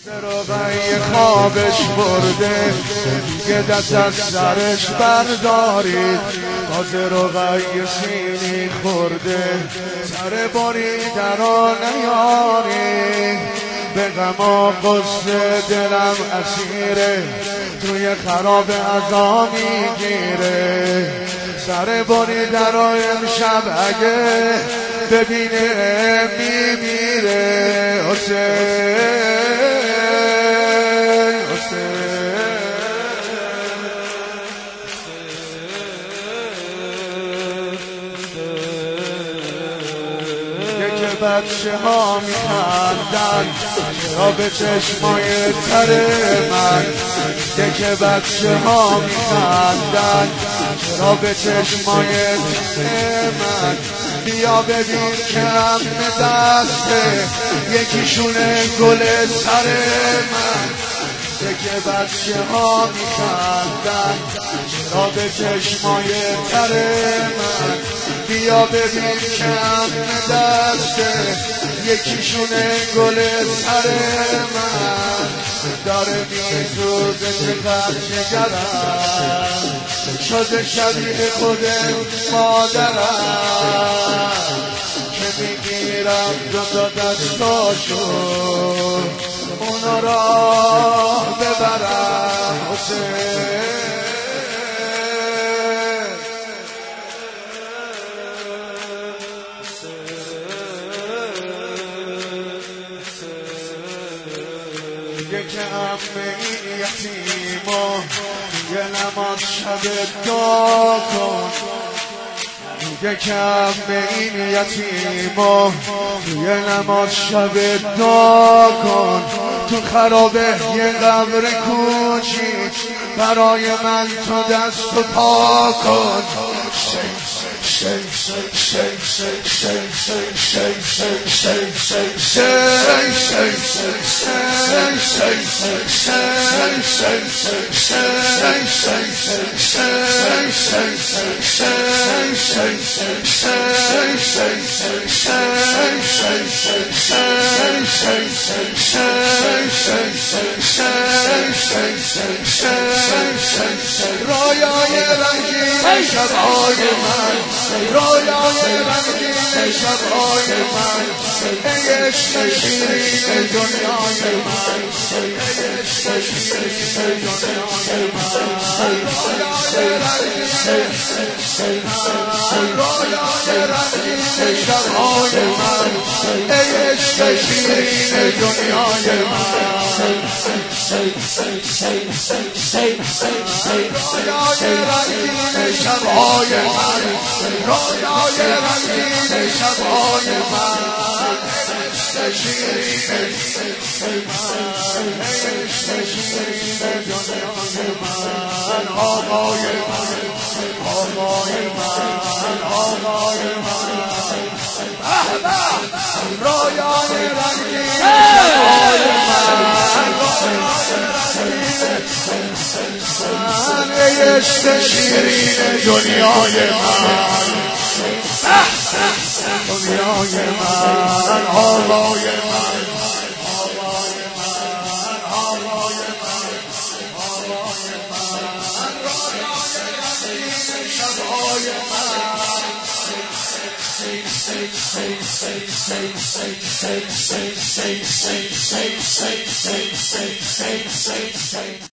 رقیه خوابش برده یه دست از سرش بردارید. باز رقیه سینی خورده سر بریده را نیارید. به غم و غصه دلم اسیره توی خراب عزا میگیره. سر بریده را امشب اگه ببینه میمیره. حسین بچه ها میخندن را به چشمای تر من. که بچه ها میخندن را به چشمای تر من. بیا ببین که هم دسته یکیشونه گل سر من. که بچه ها میخندن را به چشمای تر من. بیا ببین که هم دسته یکیشونه گل سر من. داره میسوزه چقدر جگرم شده شبیه خود مادرم که میگیرم دو دستاشو اونا را ببرم. حسین که عمه این یتیما یه نماز شب دعا کن. میگه که عمه این یتیما یه نماز شب دعا کن. تو خرابه یه قبر کوچیک برای من تو دست و پا کن. رویای رنگین شب‌های من، رویای رنگین شب‌های من، ای عشق شیرین دنیای من، ای عشق شیرین دنیای من. رویای رنگین شب‌های من، ای عشق شیرین دنیای من. رویای رنگین شب‌های من، رویای رنگین شب‌های من، عشق شیرین دنیای من. آقای من، آقای من، آقای من. رویای رنگین شب‌های من، ای عشق شیرین دنیای من، دنیای من. آقای من، آقای من، آقای من، آقای من. رویای رنگین شب‌های من.